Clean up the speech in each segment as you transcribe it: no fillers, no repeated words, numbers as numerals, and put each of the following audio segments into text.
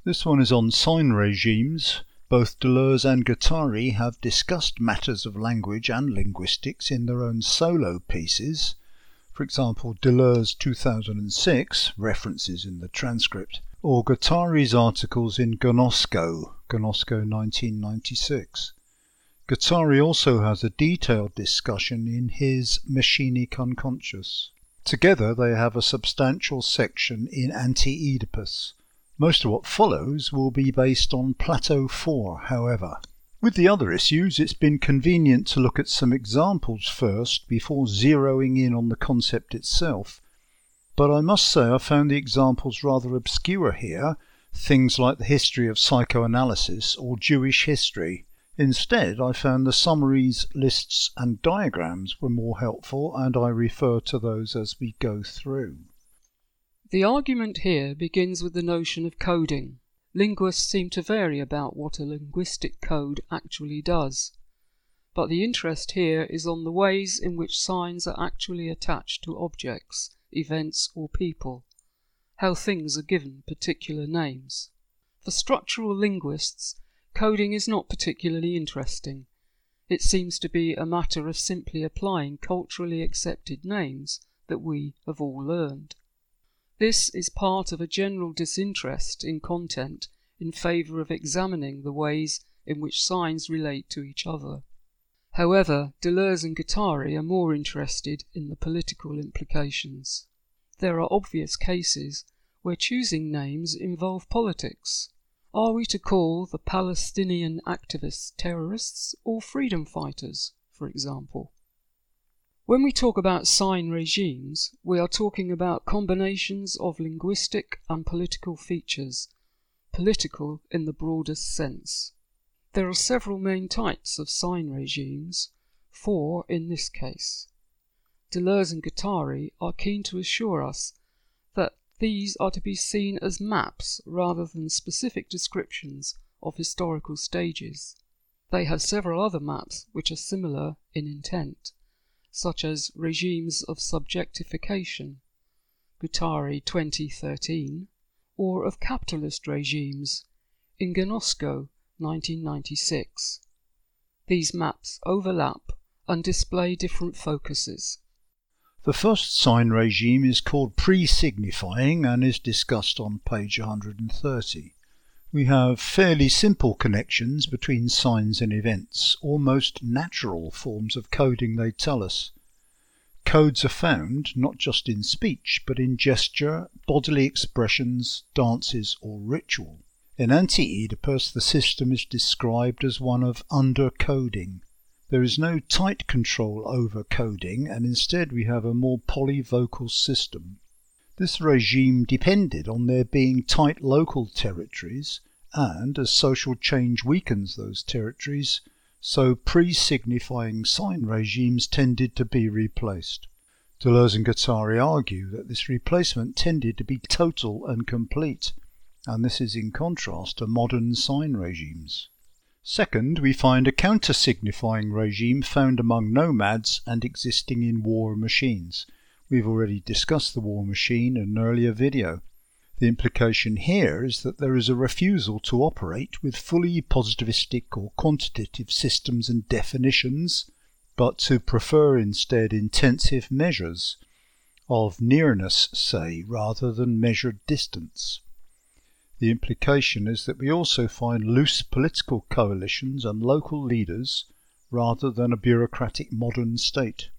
This one is on sign regimes. Both Deleuze and Guattari have discussed matters of language and linguistics in their own solo pieces. For example, Deleuze 2006, references in the transcript, or Guattari's articles in Gnosko 1996. Guattari also has a detailed discussion in his Machinic Unconscious. Together they have a substantial section in Anti-Oedipus. Most of what follows will be based on Plateau 4, however. With the other issues, it's been convenient to look at some examples first before zeroing in on the concept itself. But I must say I found the examples rather obscure here, things like the history of psychoanalysis or Jewish history. Instead, I found the summaries, lists and diagrams were more helpful, and I refer to those as we go through. The argument here begins with the notion of coding. Linguists seem to vary about what a linguistic code actually does, but the interest here is on the ways in which signs are actually attached to objects, events or people, how things are given particular names. For structural linguists, coding is not particularly interesting. It seems to be a matter of simply applying culturally accepted names that we have all learned. This is part of a general disinterest in content in favour of examining the ways in which signs relate to each other. However, Deleuze and Guattari are more interested in the political implications. There are obvious cases where choosing names involve politics. Are we to call the Palestinian activists terrorists or freedom fighters, for example? When we talk about sign regimes, we are talking about combinations of linguistic and political features, political in the broadest sense. There are several main types of sign regimes, 4 in this case. Deleuze and Guattari are keen to assure us that these are to be seen as maps rather than specific descriptions of historical stages. They have several other maps which are similar in intent, such as regimes of subjectification, Guattari 2013, or of capitalist regimes, in Gnosko 1996. These maps overlap and display different focuses. The first sign regime is called pre-signifying and is discussed on page 130. We have fairly simple connections between signs and events, almost natural forms of coding, they tell us. Codes are found not just in speech, but in gesture, bodily expressions, dances or ritual. In Anti-Oedipus, the system is described as one of under-coding. There is no tight control over coding, and instead we have a more polyvocal system. This regime depended on there being tight local territories, and as social change weakens those territories, so pre-signifying sign regimes tended to be replaced. Deleuze and Guattari argue that this replacement tended to be total and complete, and this is in contrast to modern sign regimes. Second, we find a counter-signifying regime found among nomads and existing in war machines. We've already discussed the war machine in an earlier video. The implication here is that there is a refusal to operate with fully positivistic or quantitative systems and definitions, but to prefer instead intensive measures of nearness, say, rather than measured distance. The implication is that we also find loose political coalitions and local leaders rather than a bureaucratic modern state.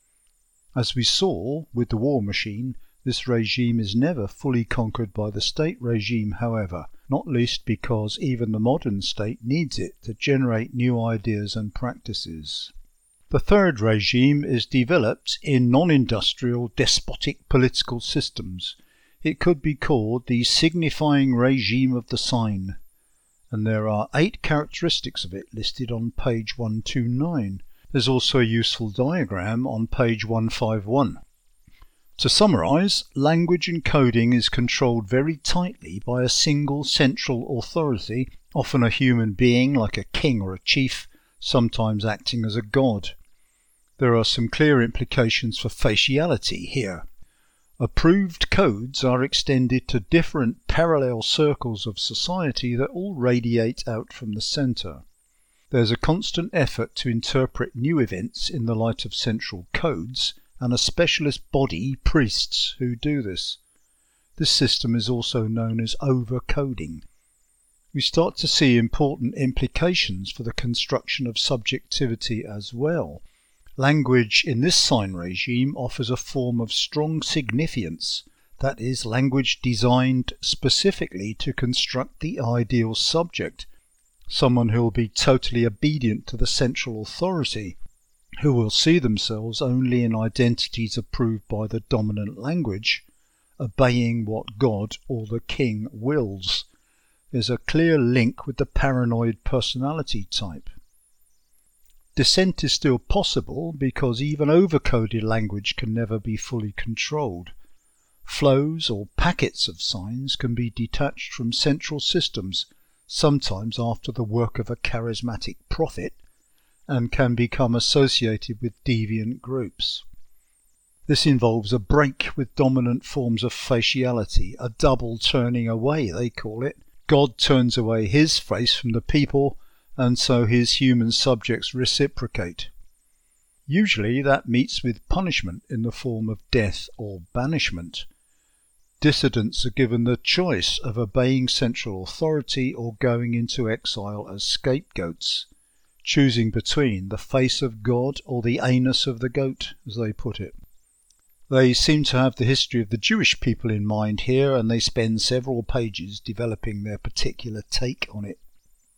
As we saw with the war machine, this regime is never fully conquered by the state regime, however, not least because even the modern state needs it to generate new ideas and practices. The third regime is developed in non-industrial despotic political systems. It could be called the signifying regime of the sign, and there are 8 characteristics of it listed on page 129. There's also a useful diagram on page 151. To summarize, language and coding is controlled very tightly by a single central authority, often a human being like a king or a chief, sometimes acting as a god. There are some clear implications for faciality here. Approved codes are extended to different parallel circles of society that all radiate out from the centre. There's a constant effort to interpret new events in the light of central codes, and a specialist body, priests, who do this. This system is also known as overcoding. We start to see important implications for the construction of subjectivity as well. Language in this sign regime offers a form of strong significance, that is, language designed specifically to construct the ideal subject, someone who will be totally obedient to the central authority, who will see themselves only in identities approved by the dominant language, obeying what God or the king wills. There's a clear link with the paranoid personality type. Dissent is still possible because even overcoded language can never be fully controlled. Flows or packets of signs can be detached from central systems, sometimes after the work of a charismatic prophet, and can become associated with deviant groups. This involves a break with dominant forms of faciality, a double turning away, they call it. God turns away his face from the people, and so his human subjects reciprocate. Usually that meets with punishment in the form of death or banishment. Dissidents are given the choice of obeying central authority or going into exile as scapegoats, choosing between the face of God or the anus of the goat, as they put it. They seem to have the history of the Jewish people in mind here, and they spend several pages developing their particular take on it.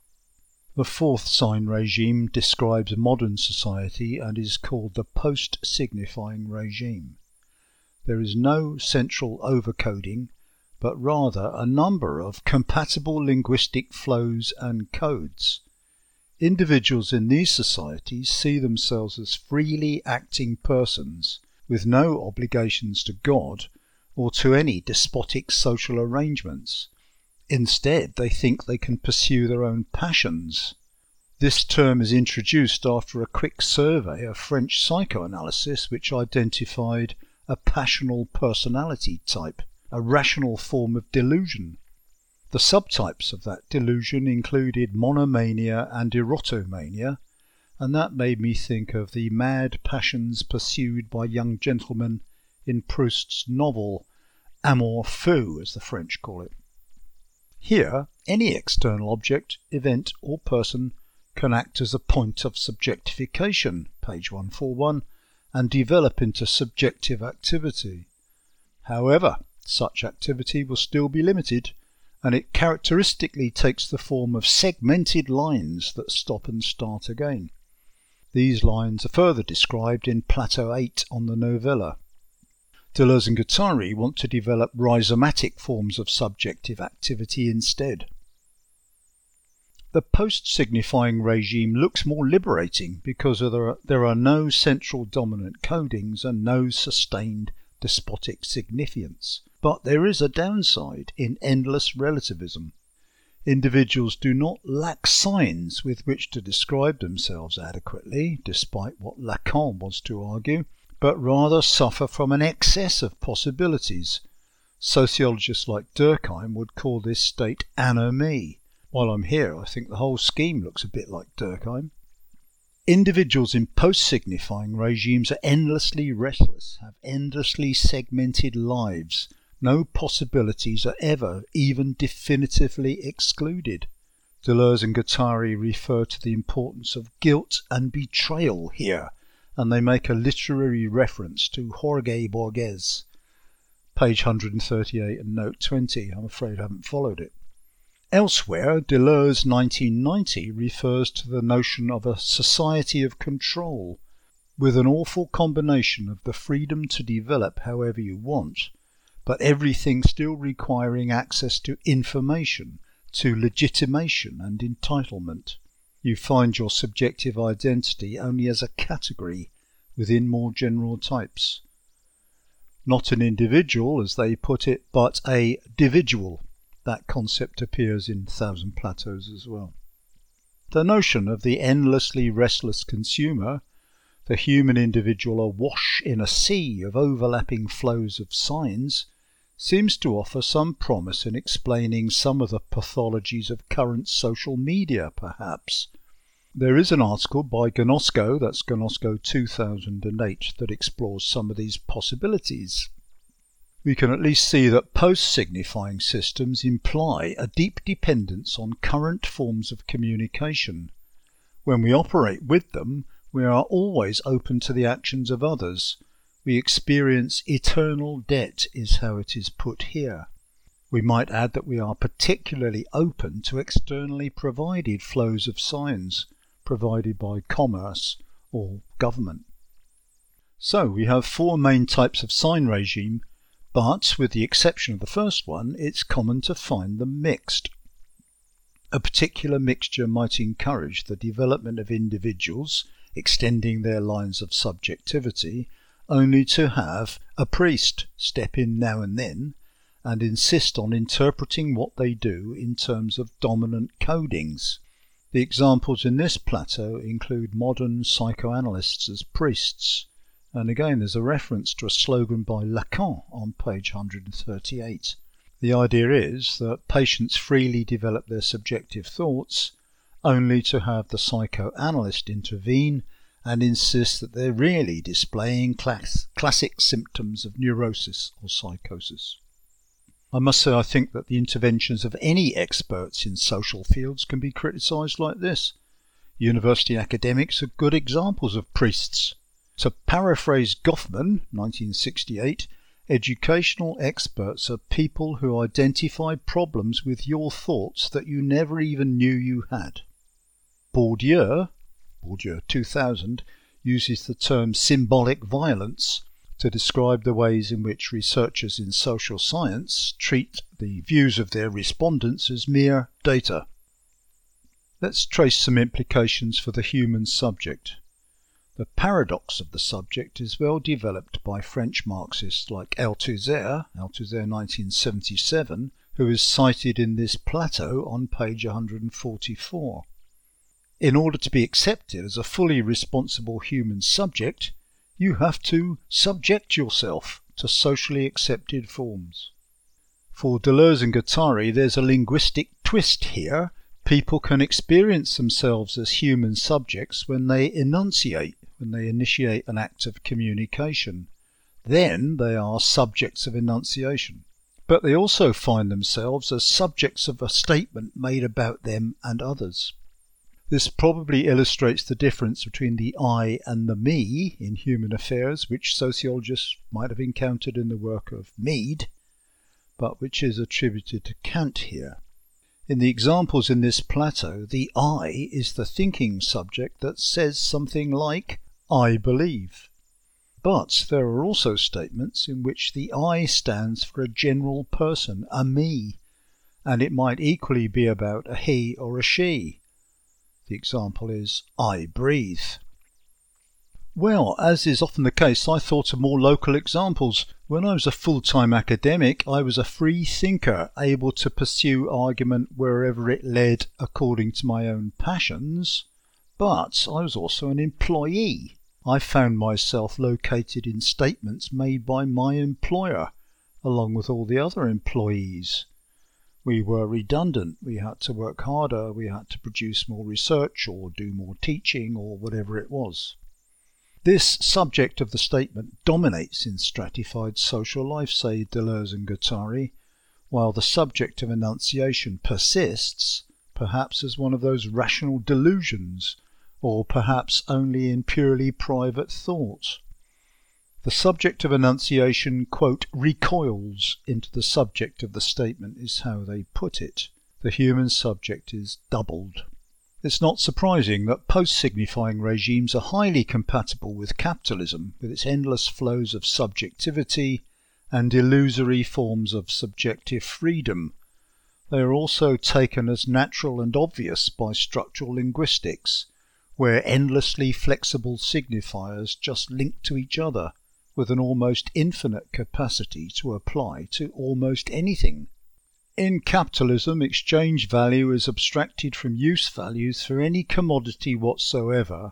The fourth sign regime describes modern society and is called the post-signifying regime. There is no central overcoding, but rather a number of compatible linguistic flows and codes. Individuals in these societies see themselves as freely acting persons, with no obligations to God or to any despotic social arrangements. Instead, they think they can pursue their own passions. This term is introduced after a quick survey of French psychoanalysis, which identified a passional personality type, a rational form of delusion. The subtypes of that delusion included monomania and erotomania, and that made me think of the mad passions pursued by young gentlemen in Proust's novel Amour fou, as the French call it. Here, any external object, event, or person can act as a point of subjectification, page 141, and develop into subjective activity. However, such activity will still be limited, and it characteristically takes the form of segmented lines that stop and start again. These lines are further described in Plateau 8 on the novella. Deleuze and Guattari want to develop rhizomatic forms of subjective activity instead. The post-signifying regime looks more liberating because there are no central dominant codings and no sustained despotic significance. But there is a downside in endless relativism. Individuals do not lack signs with which to describe themselves adequately, despite what Lacan was to argue, but rather suffer from an excess of possibilities. Sociologists like Durkheim would call this state anomie. While I'm here, I think the whole scheme looks a bit like Durkheim. Individuals in post-signifying regimes are endlessly restless, have endlessly segmented lives. No possibilities are ever even definitively excluded. Deleuze and Guattari refer to the importance of guilt and betrayal here, and they make a literary reference to Jorge Borges, page 138 and note 20. I'm afraid I haven't followed it. Elsewhere, Deleuze 1990 refers to the notion of a society of control, with an awful combination of the freedom to develop however you want, but everything still requiring access to information, to legitimation and entitlement. You find your subjective identity only as a category within more general types. Not an individual, as they put it, but a dividual. That concept appears in Thousand Plateaus as well. The notion of the endlessly restless consumer, the human individual awash in a sea of overlapping flows of signs, seems to offer some promise in explaining some of the pathologies of current social media, perhaps. There is an article by Gnosko, that's Gnosko 2008, that explores some of these possibilities. We can at least see that post-signifying systems imply a deep dependence on current forms of communication. When we operate with them, we are always open to the actions of others. We experience eternal debt, is how it is put here. We might add that we are particularly open to externally provided flows of signs, provided by commerce or government. So we have four main types of sign regime, but with the exception of the first one, it's common to find them mixed. A particular mixture might encourage the development of individuals extending their lines of subjectivity, only to have a priest step in now and then and insist on interpreting what they do in terms of dominant codings. The examples in this plateau include modern psychoanalysts as priests, and again there's a reference to a slogan by Lacan on page 138. The idea is that patients freely develop their subjective thoughts, only to have the psychoanalyst intervene and insist that they're really displaying classic symptoms of neurosis or psychosis. I must say I think that the interventions of any experts in social fields can be criticised like this. University academics are good examples of priests. To paraphrase Goffman, 1968, educational experts are people who identify problems with your thoughts that you never even knew you had. Bourdieu 2000, uses the term symbolic violence to describe the ways in which researchers in social science treat the views of their respondents as mere data. Let's trace some implications for the human subject. The paradox of the subject is well developed by French Marxists like Althusser 1977, who is cited in this plateau on page 144. In order to be accepted as a fully responsible human subject, you have to subject yourself to socially accepted forms. For Deleuze and Guattari, there's a linguistic twist here. People can experience themselves as human subjects when they initiate an act of communication. Then they are subjects of enunciation. But they also find themselves as subjects of a statement made about them and others. This probably illustrates the difference between the I and the me in human affairs, which sociologists might have encountered in the work of Mead, but which is attributed to Kant here. In the examples in this plateau, the I is the thinking subject that says something like, I believe. But there are also statements in which the I stands for a general person, a me, and it might equally be about a he or a she. The example is, I breathe. Well, as is often the case, I thought of more local examples. When I was a full-time academic, I was a free thinker, able to pursue argument wherever it led according to my own passions. But I was also an employee. I found myself located in statements made by my employer, along with all the other employees. We were redundant, we had to work harder, we had to produce more research or do more teaching or whatever it was. This subject of the statement dominates in stratified social life, say Deleuze and Guattari, while the subject of enunciation persists, perhaps as one of those rational delusions, or perhaps only in purely private thought. The subject of enunciation, quote, recoils into the subject of the statement is how they put it. The human subject is doubled. It's not surprising that post-signifying regimes are highly compatible with capitalism, with its endless flows of subjectivity and illusory forms of subjective freedom. They are also taken as natural and obvious by structural linguistics, where endlessly flexible signifiers just link to each other, with an almost infinite capacity to apply to almost anything. In capitalism, exchange value is abstracted from use values for any commodity whatsoever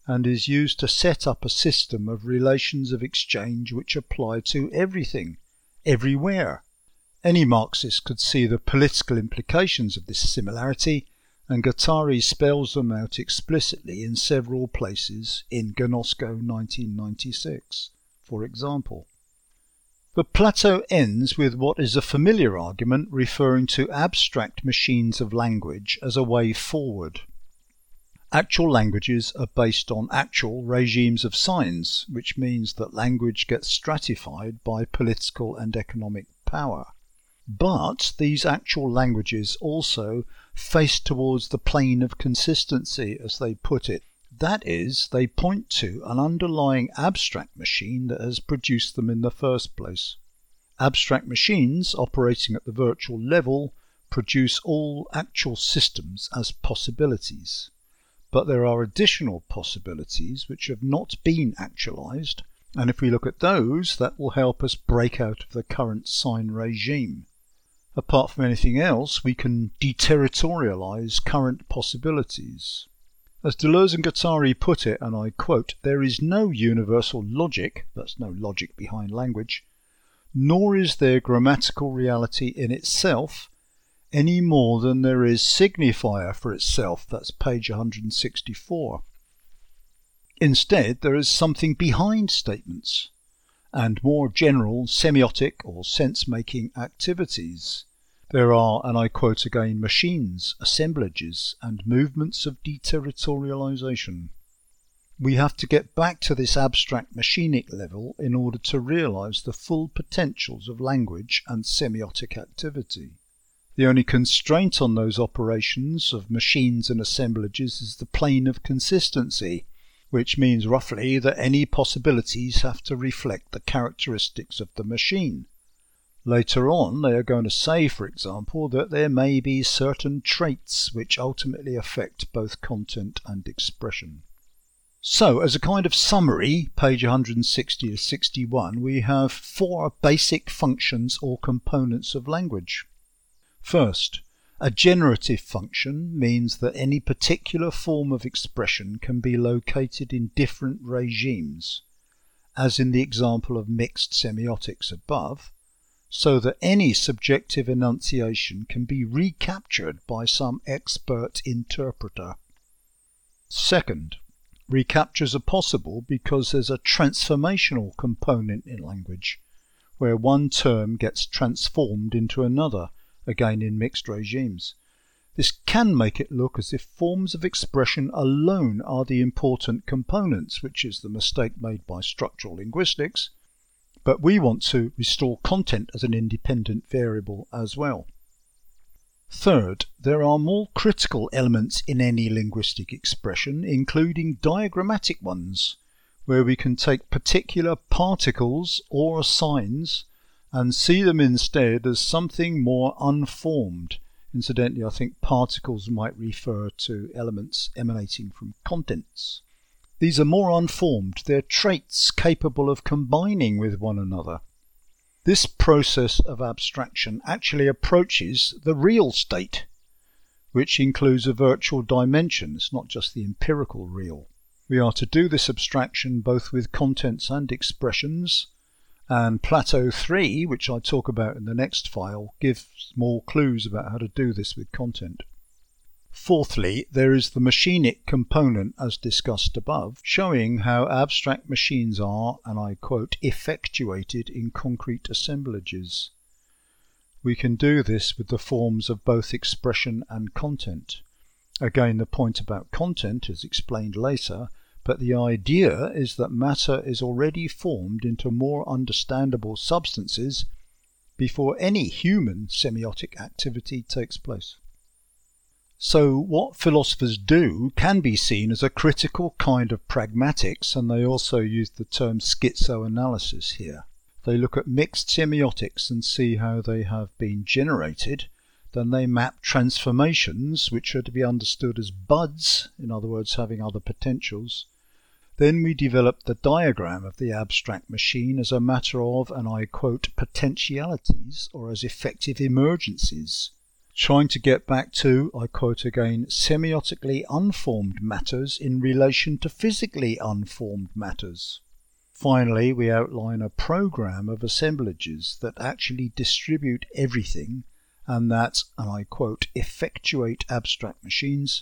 and is used to set up a system of relations of exchange which apply to everything, everywhere. Any Marxist could see the political implications of this similarity, and Guattari spells them out explicitly in several places in Gnosko 1996, for example. But Plato ends with what is a familiar argument referring to abstract machines of language as a way forward. Actual languages are based on actual regimes of signs, which means that language gets stratified by political and economic power. But these actual languages also face towards the plane of consistency, as they put it. That is, they point to an underlying abstract machine that has produced them in the first place. Abstract machines operating at the virtual level produce all actual systems as possibilities. But there are additional possibilities which have not been actualized, and if we look at those, that will help us break out of the current sign regime. Apart from anything else, we can deterritorialize current possibilities. As Deleuze and Guattari put it, and I quote, "There is no universal logic," that's no logic behind language, "nor is there grammatical reality in itself, any more than there is signifier for itself," that's page 164. Instead, there is something behind statements, and more general semiotic or sense-making activities. There are, and I quote again, machines, assemblages, and movements of deterritorialization. We have to get back to this abstract machinic level in order to realize the full potentials of language and semiotic activity. The only constraint on those operations of machines and assemblages is the plane of consistency, which means roughly that any possibilities have to reflect the characteristics of the machine. Later on, they are going to say, for example, that there may be certain traits which ultimately affect both content and expression. So, as a kind of summary, page 160 to 61, we have 4 basic functions or components of language. First, a generative function means that any particular form of expression can be located in different regimes, as in the example of mixed semiotics above, so that any subjective enunciation can be recaptured by some expert interpreter. Second, recaptures are possible because there's a transformational component in language, where one term gets transformed into another, again in mixed regimes. This can make it look as if forms of expression alone are the important components, which is the mistake made by structural linguistics, but we want to restore content as an independent variable as well. Third, there are more critical elements in any linguistic expression, including diagrammatic ones, where we can take particular particles or signs and see them instead as something more unformed. Incidentally, I think particles might refer to elements emanating from contents. These are more unformed, they're traits capable of combining with one another. This process of abstraction actually approaches the real state, which includes a virtual dimension. It's not just the empirical real. We are to do this abstraction both with contents and expressions, and Plato 3, which I talk about in the next file, gives more clues about how to do this with content. Fourthly, there is the machinic component as discussed above, showing how abstract machines are, and I quote, effectuated in concrete assemblages. We can do this with the forms of both expression and content. Again, the point about content is explained later, but the idea is that matter is already formed into more understandable substances before any human semiotic activity takes place. So what philosophers do can be seen as a critical kind of pragmatics, and they also use the term schizoanalysis here. They look at mixed semiotics and see how they have been generated. Then they map transformations, which are to be understood as buds, in other words having other potentials. Then we develop the diagram of the abstract machine as a matter of, and I quote, potentialities, or as effective emergencies. trying to get back to, I quote again, semiotically unformed matters in relation to physically unformed matters. Finally, we outline a program of assemblages that actually distribute everything and that, and I quote, effectuate abstract machines,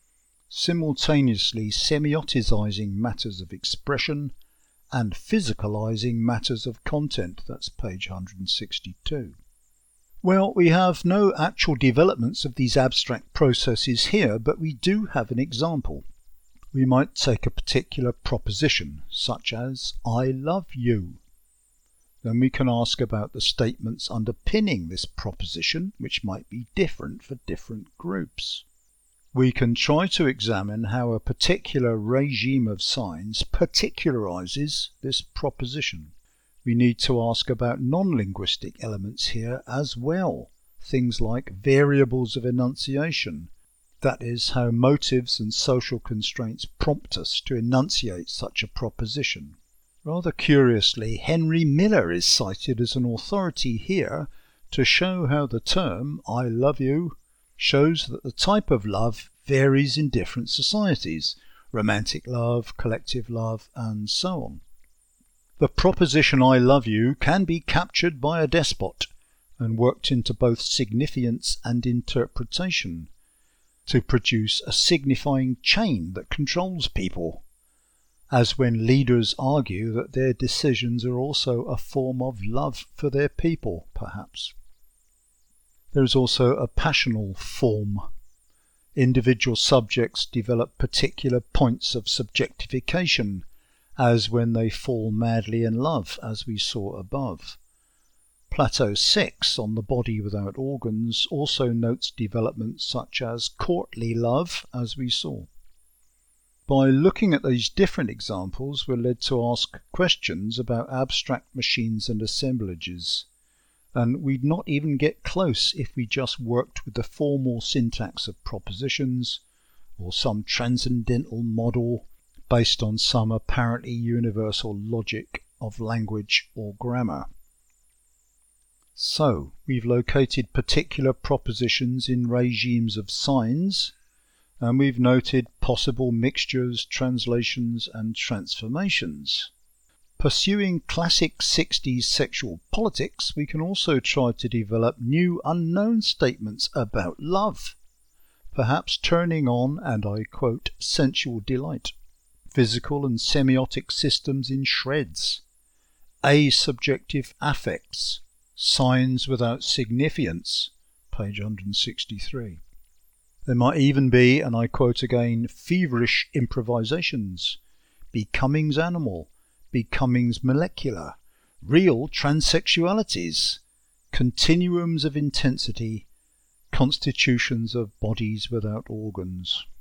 simultaneously semioticizing matters of expression and physicalizing matters of content. That's page 162. Well, we have no actual developments of these abstract processes here, but we do have an example. We might take a particular proposition, such as, I love you. Then we can ask about the statements underpinning this proposition, which might be different for different groups. We can try to examine how a particular regime of signs particularizes this proposition. We need to ask about non-linguistic elements here as well, things like variables of enunciation, that is, how motives and social constraints prompt us to enunciate such a proposition. Rather curiously, Henry Miller is cited as an authority here to show how the term, I love you, shows that the type of love varies in different societies, romantic love, collective love, and so on. The proposition I love you can be captured by a despot and worked into both significance and interpretation to produce a signifying chain that controls people, as when leaders argue that their decisions are also a form of love for their people, perhaps. There is also a passional form. Individual subjects develop particular points of subjectification, as when they fall madly in love, as we saw above. Plato 6 on the body without organs also notes developments such as courtly love, as we saw. By looking at these different examples, we're led to ask questions about abstract machines and assemblages, and we'd not even get close if we just worked with the formal syntax of propositions or some transcendental model based on some apparently universal logic of language or grammar. So, we've located particular propositions in regimes of signs, and we've noted possible mixtures, translations, and transformations. Pursuing classic 60s sexual politics, we can also try to develop new unknown statements about love, perhaps turning on, and I quote, sensual delight, physical and semiotic systems in shreds, asubjective affects, signs without significance, page 163. There might even be, and I quote again, feverish improvisations, becomings animal, becomings molecular, real transsexualities, continuums of intensity, constitutions of bodies without organs.